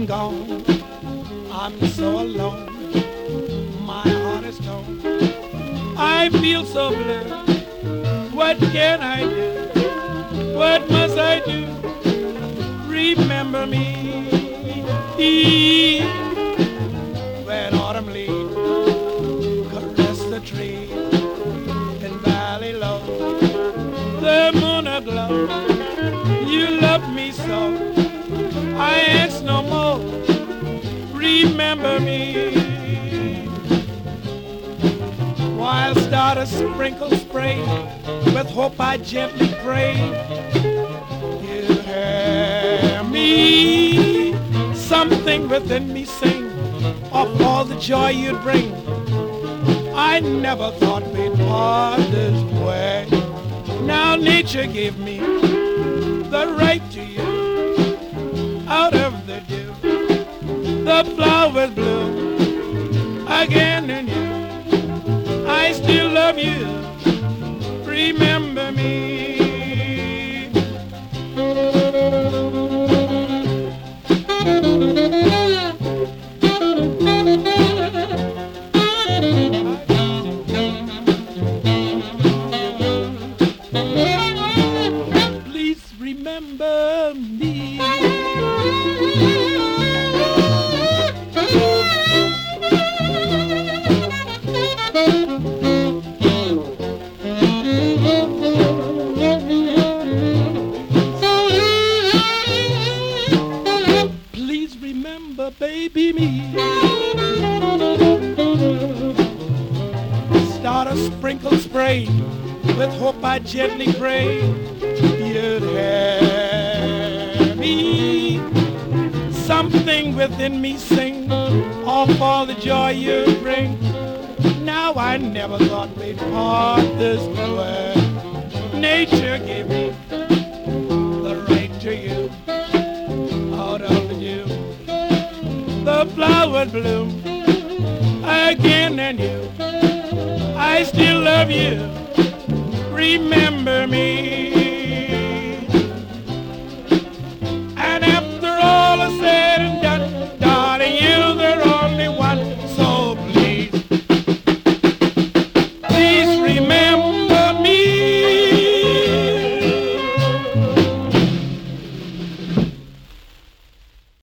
gone. I'm so alone. My heart is torn. I feel so blue. What can I do? What must I do? Remember me when autumn leaves caress the tree in Valley Low. The moon aglow. You love me so. I ask no more. Remember me. While stardust sprinkle spray, with hope I gently pray, you hear me. Something within me sing of all the joy you'd bring. I never thought we'd part this way. Now nature gave me the right to you. Out of the dew, the flowers bloom again in you. I still love you. Remember me. Please remember me. Please remember, baby, me. Stardust sprinkle spray, with hope I gently pray, you'd hear me. Something within me sing of all the joy you bring. Now I never thought we'd part this way. Nature gave me the right to you. Out of the dew, the flowers bloom again and you. I still love you. Remember me.